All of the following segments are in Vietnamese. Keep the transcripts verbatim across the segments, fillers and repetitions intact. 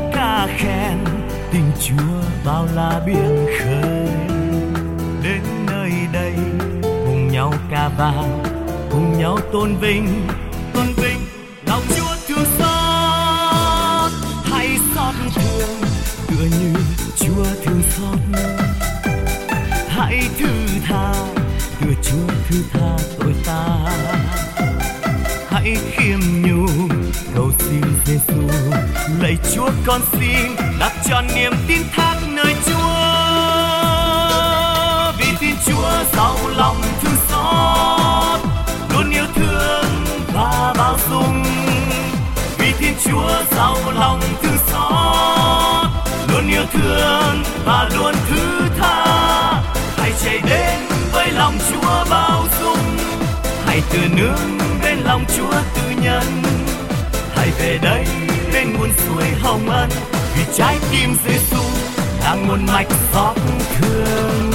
ca khen tình Chúa bao la biển khơi. Đến nơi đây cùng nhau ca vang, cùng nhau tôn vinh, tôn vinh lòng Chúa thương xót. Hãy xót thương tựa như Chúa thương xót. Hãy thứ tha tựa Chúa thứ tha tội ta. Hãy khiêm nhường cầu xin Giêsu, lạy Chúa con xin đặt trọn niềm tin thác nơi Chúa. Vì Thiên Chúa giàu lòng thương xót, luôn yêu thương và bao dung. Vì Thiên Chúa giàu lòng thương xót, luôn yêu thương và luôn thứ tha. Hãy chạy đến với lòng Chúa bao dung, hãy từ nương bên lòng Chúa tư nhân. Hãy về đây bên nguồn suối hồng ân, vì trái tim Giêsu là nguồn mạch xót thương.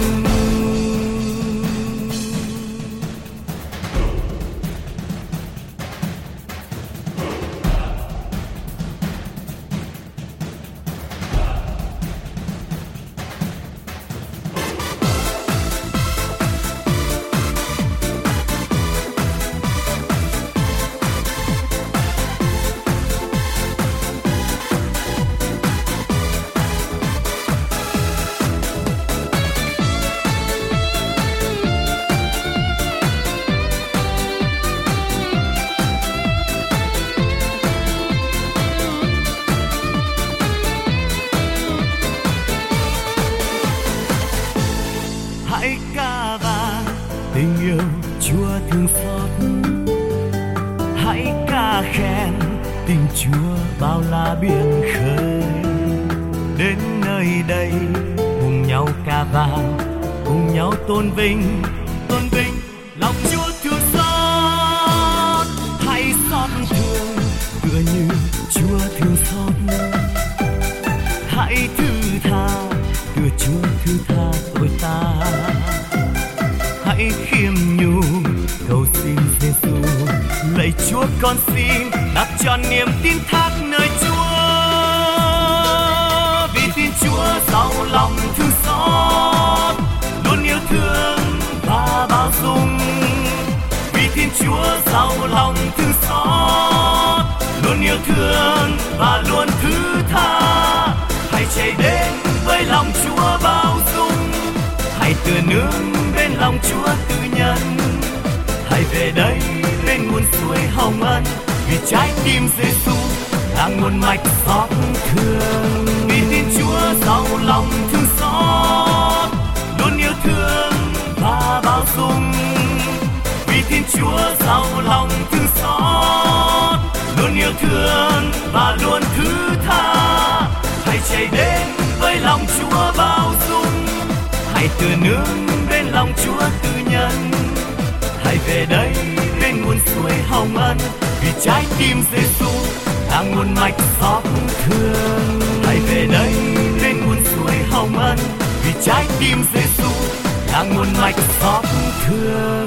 Hãy ca vang tình yêu Chúa thương xót. Hãy ca khen tình Chúa bao la biển khơi. Đến nơi đây cùng nhau ca vang, cùng nhau tôn vinh, tôn vinh lòng Chúa thương xót. Hãy xót thương tựa như Chúa thương xót. Hãy thứ tha tựa Chúa thứ tha tội ta. Hãy khiêm nhường cầu xin Giêsu, lạy Chúa con xin đặt trọn niềm tin thác nơi Chúa. Vì Thiên Chúa giàu lòng thương xót, luôn yêu thương và bao dung. Vì Thiên Chúa giàu lòng thương xót, luôn yêu thương và luôn thứ tha. Hãy chạy đến với lòng Chúa bao dung, hãy từ nương bên lòng Chúa tư nhân. Hãy về đây bên nguồn suối hồng ân, vì trái tim Giêsu là nguồn mạch xót thương. Vì Thiên Chúa giàu lòng thương xót, luôn yêu thương và bao dung. Vì Thiên Chúa giàu lòng thương xót, luôn yêu thương và luôn thứ tha. Hãy chạy đến với lòng Chúa bao dung, hãy từ nương bên lòng Chúa tư nhân. Hãy về đây bên nguồn suối hồng ân, vì trái tim Giêsu là nguồn mạch xót thương. Hãy về đây bên nguồn suối hồng ân, vì trái tim Giêsu là nguồn mạch xót thương.